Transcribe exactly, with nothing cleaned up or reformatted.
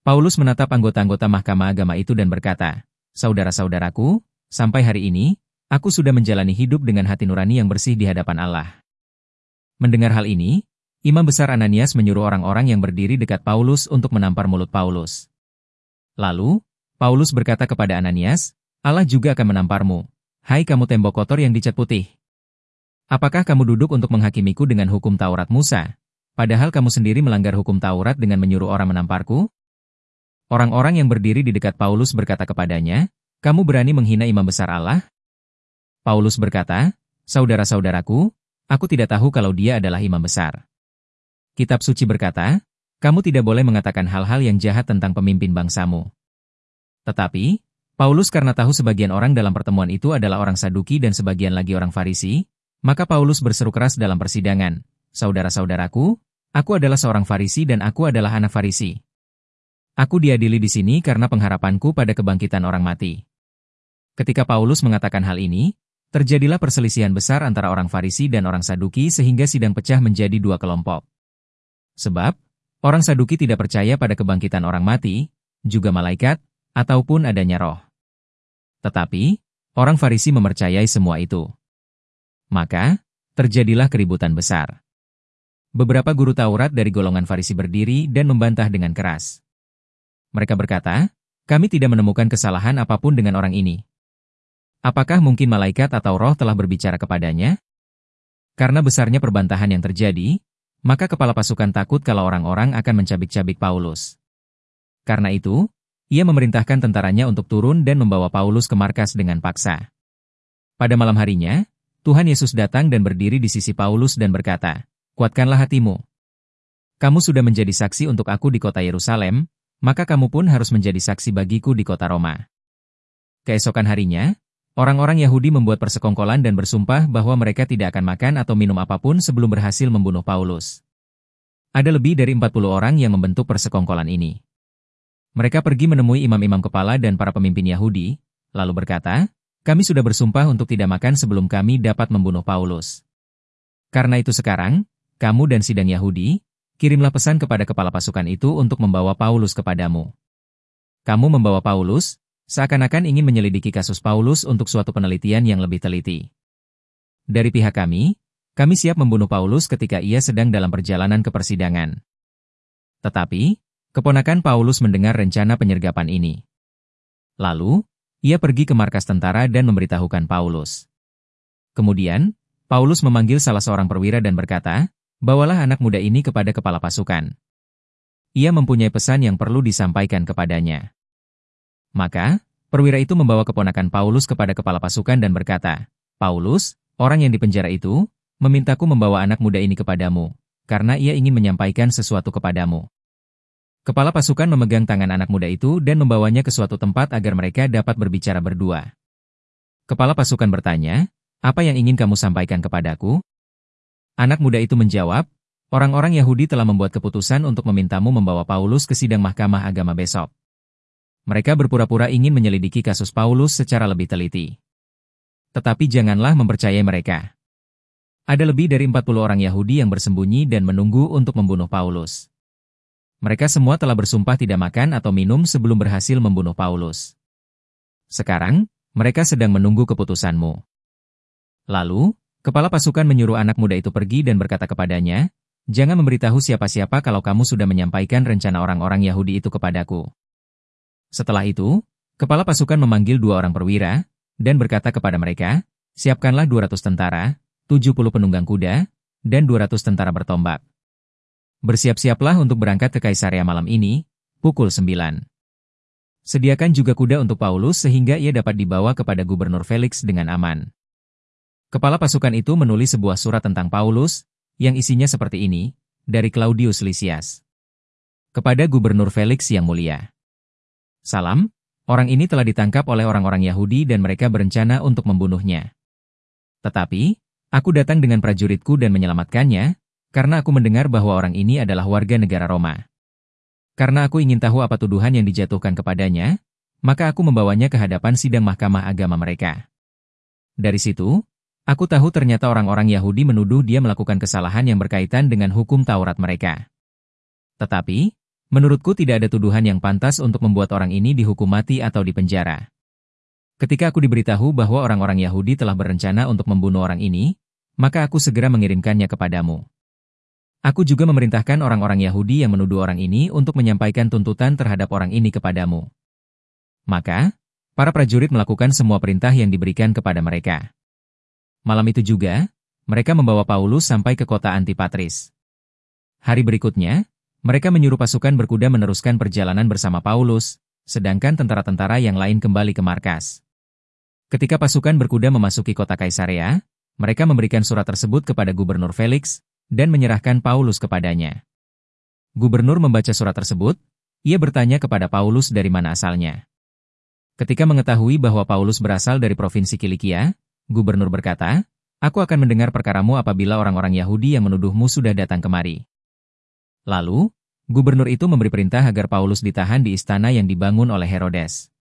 Paulus menatap anggota-anggota mahkamah agama itu dan berkata, "Saudara-saudaraku, sampai hari ini, aku sudah menjalani hidup dengan hati nurani yang bersih di hadapan Allah." Mendengar hal ini, Imam Besar Ananias menyuruh orang-orang yang berdiri dekat Paulus untuk menampar mulut Paulus. Lalu, Paulus berkata kepada Ananias, "Allah juga akan menamparmu, hai kamu tembok kotor yang dicat putih. Apakah kamu duduk untuk menghakimiku dengan hukum Taurat Musa, padahal kamu sendiri melanggar hukum Taurat dengan menyuruh orang menamparku?" Orang-orang yang berdiri di dekat Paulus berkata kepadanya, "Kamu berani menghina Imam Besar Allah?" Paulus berkata, "Saudara-saudaraku, aku tidak tahu kalau dia adalah imam besar." Kitab suci berkata, "Kamu tidak boleh mengatakan hal-hal yang jahat tentang pemimpin bangsamu." Tetapi, Paulus karena tahu sebagian orang dalam pertemuan itu adalah orang Saduki dan sebagian lagi orang Farisi, maka Paulus berseru keras dalam persidangan, "Saudara-saudaraku, aku adalah seorang Farisi dan aku adalah anak Farisi. Aku diadili di sini karena pengharapanku pada kebangkitan orang mati." Ketika Paulus mengatakan hal ini, terjadilah perselisihan besar antara orang Farisi dan orang Saduki sehingga sidang pecah menjadi dua kelompok. Sebab, orang Saduki tidak percaya pada kebangkitan orang mati, juga malaikat, ataupun adanya roh. Tetapi, orang Farisi mempercayai semua itu. Maka, terjadilah keributan besar. Beberapa guru Taurat dari golongan Farisi berdiri dan membantah dengan keras. Mereka berkata, "Kami tidak menemukan kesalahan apapun dengan orang ini. Apakah mungkin malaikat atau roh telah berbicara kepadanya?" Karena besarnya perbantahan yang terjadi, maka kepala pasukan takut kalau orang-orang akan mencabik-cabik Paulus. Karena itu, ia memerintahkan tentaranya untuk turun dan membawa Paulus ke markas dengan paksa. Pada malam harinya, Tuhan Yesus datang dan berdiri di sisi Paulus dan berkata, "Kuatkanlah hatimu. Kamu sudah menjadi saksi untuk aku di kota Yerusalem, maka kamu pun harus menjadi saksi bagiku di kota Roma." Keesokan harinya, orang-orang Yahudi membuat persekongkolan dan bersumpah bahwa mereka tidak akan makan atau minum apapun sebelum berhasil membunuh Paulus. Ada lebih dari empat puluh orang yang membentuk persekongkolan ini. Mereka pergi menemui imam-imam kepala dan para pemimpin Yahudi, lalu berkata, "Kami sudah bersumpah untuk tidak makan sebelum kami dapat membunuh Paulus. Karena itu sekarang, kamu dan sidang Yahudi, kirimlah pesan kepada kepala pasukan itu untuk membawa Paulus kepadamu. Kamu membawa Paulus, seakan-akan ingin menyelidiki kasus Paulus untuk suatu penelitian yang lebih teliti. Dari pihak kami, kami siap membunuh Paulus ketika ia sedang dalam perjalanan ke persidangan." Tetapi, keponakan Paulus mendengar rencana penyergapan ini. Lalu, ia pergi ke markas tentara dan memberitahukan Paulus. Kemudian, Paulus memanggil salah seorang perwira dan berkata, "Bawalah anak muda ini kepada kepala pasukan. Ia mempunyai pesan yang perlu disampaikan kepadanya." Maka, perwira itu membawa keponakan Paulus kepada kepala pasukan dan berkata, "Paulus, orang yang dipenjara itu, memintaku membawa anak muda ini kepadamu, karena ia ingin menyampaikan sesuatu kepadamu." Kepala pasukan memegang tangan anak muda itu dan membawanya ke suatu tempat agar mereka dapat berbicara berdua. Kepala pasukan bertanya, "Apa yang ingin kamu sampaikan kepadaku?" Anak muda itu menjawab, "Orang-orang Yahudi telah membuat keputusan untuk memintamu membawa Paulus ke sidang mahkamah agama besok. Mereka berpura-pura ingin menyelidiki kasus Paulus secara lebih teliti. Tetapi janganlah mempercayai mereka. Ada lebih dari empat puluh orang Yahudi yang bersembunyi dan menunggu untuk membunuh Paulus. Mereka semua telah bersumpah tidak makan atau minum sebelum berhasil membunuh Paulus. Sekarang, mereka sedang menunggu keputusanmu." Lalu, kepala pasukan menyuruh anak muda itu pergi dan berkata kepadanya, "Jangan memberitahu siapa-siapa kalau kamu sudah menyampaikan rencana orang-orang Yahudi itu kepadaku." Setelah itu, kepala pasukan memanggil dua orang perwira, dan berkata kepada mereka, "Siapkanlah dua ratus tentara, tujuh puluh penunggang kuda, dan dua ratus tentara bertombak. Bersiap-siaplah untuk berangkat ke Kaisarea malam ini, pukul sembilan. Sediakan juga kuda untuk Paulus sehingga ia dapat dibawa kepada Gubernur Felix dengan aman." Kepala pasukan itu menulis sebuah surat tentang Paulus, yang isinya seperti ini, dari Claudius Lysias. "Kepada Gubernur Felix yang mulia. Salam, orang ini telah ditangkap oleh orang-orang Yahudi dan mereka berencana untuk membunuhnya. Tetapi, aku datang dengan prajuritku dan menyelamatkannya, karena aku mendengar bahwa orang ini adalah warga negara Roma. Karena aku ingin tahu apa tuduhan yang dijatuhkan kepadanya, maka aku membawanya ke hadapan sidang mahkamah agama mereka. Dari situ, aku tahu ternyata orang-orang Yahudi menuduh dia melakukan kesalahan yang berkaitan dengan hukum Taurat mereka. Tetapi, Menurutku tidak ada tuduhan yang pantas untuk membuat orang ini dihukum mati atau dipenjara. Ketika aku diberitahu bahwa orang-orang Yahudi telah berencana untuk membunuh orang ini, maka aku segera mengirimkannya kepadamu. Aku juga memerintahkan orang-orang Yahudi yang menuduh orang ini untuk menyampaikan tuntutan terhadap orang ini kepadamu. Maka, para prajurit melakukan semua perintah yang diberikan kepada mereka. Malam itu juga, mereka membawa Paulus sampai ke kota Antipatris. Hari berikutnya, mereka menyuruh pasukan berkuda meneruskan perjalanan bersama Paulus, sedangkan tentara-tentara yang lain kembali ke markas. Ketika pasukan berkuda memasuki kota Kaisarea, mereka memberikan surat tersebut kepada Gubernur Felix, dan menyerahkan Paulus kepadanya. Gubernur membaca surat tersebut, ia bertanya kepada Paulus dari mana asalnya. Ketika mengetahui bahwa Paulus berasal dari provinsi Kilikia, Gubernur berkata, "Aku akan mendengar perkaramu apabila orang-orang Yahudi yang menuduhmu sudah datang kemari." Lalu, gubernur itu memberi perintah agar Paulus ditahan di istana yang dibangun oleh Herodes.